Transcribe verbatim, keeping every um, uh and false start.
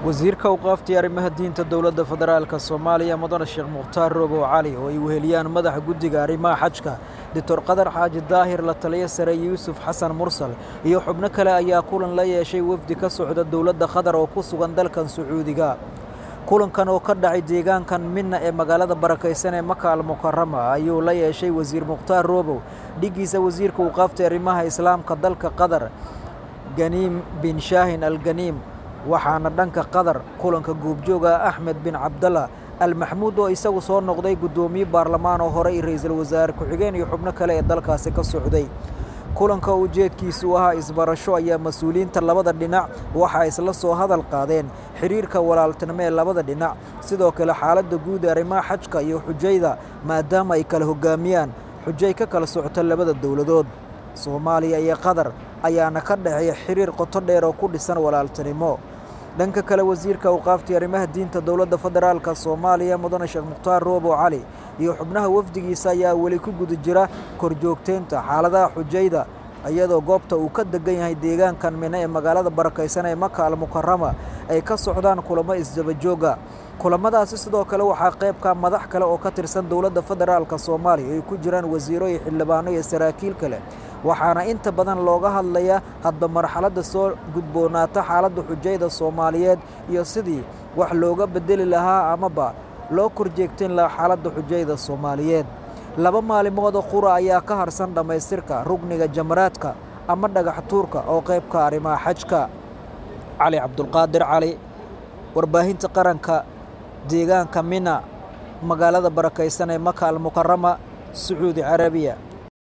wasiirka awqaafta arrimaha diinta dowladda federaalka Soomaaliya Mudane Sheekh Mukhtaar Roobo Cali oo ay weheliyaan madaxa guddiga arrimaha xajka Dr. Qadar Xaaji Daahir la taliye sare Yuusuf Xasan Mursal iyo xubno kale ayaa kulan la yeeshay wafdi ka socda dowladda Qatar oo ku sugan dalkan Sacuudiga kulankan oo ka dhacay deegaankan Minna ee magaalada barakaysan ee Makka al-Mukarrama ayuu la yeeshay wasiir Mukhtaar Roobo dhigiisa wasiirka awqaafta arrimaha islaamka dalka Qatar Ganiim bin Shaahin al-Ganiim waxaana dhanka Qatar kulanka goobjooga Axmed bin Cabdalla al-Maxmuud oo isagu soo noqday gudoomiye baarlamaan oo hore ra'iisul wasaare ku xigeen iyo xubno kale ee dalkaasi ka socday kulanka ujeedkiisu ahaa isbarasho ayaa mas'uuliyiinta labada dhinac waxa isla soo hadal qaadeen xiriirka walaaltinimo ee labada dhinac sidoo kale xaaladda guud ee arrimaha xajka iyo xujayda maadaama ay kala hogaamiyaan xujay ka kala socota labada dawladood Soomaaliya iyo Qatar ayaana ka dhaxay xiriir qoto dheer oo ku dhisan walaaltinimo dhanka kale wasiirka awqaafta arrimaha diinta dowladda federaalka Soomaaliya Mudane Sheekh Mukhtaar Roobo Cali iyo xubnaha wafdigiisa ayaa wali ku guda jira korjoogteynta xaaladaha xujayda iyadoo goobta uu ka degan yahay deegaankan Minna ee magaalada barakaysan ee Makka al-Mukarrama ay ka socdaan kulamo isdaba jooga kulamadaasi sidoo kale waxaa qayb ka madax kale oo ka tirsan dowladda federaalka Soomaaliya ay ku jiraan wasiiro iyo xildhibaano iyo saraakiil kale waxaana inta badan looga hadlayaa hadba marxaladda soo gudboonaata xaaladda xujayda Soomaaliyeed iyo sidii wax looga bedeli lahaa amaba loo korjeegteen la xaaladda xujayda Soomaaliyeed laba maalmood oo qura ayaa ka harsan dhamaystirka rugniga jamaraadka ama dhagax tuurka oo qayb ka arrimaha xajka Cali Cabdulqaadir Cali warbaahinta qaranka deegaanka Minna magaalada barakaysan ee Makka al-Mukarrama Sacuudi Carabiya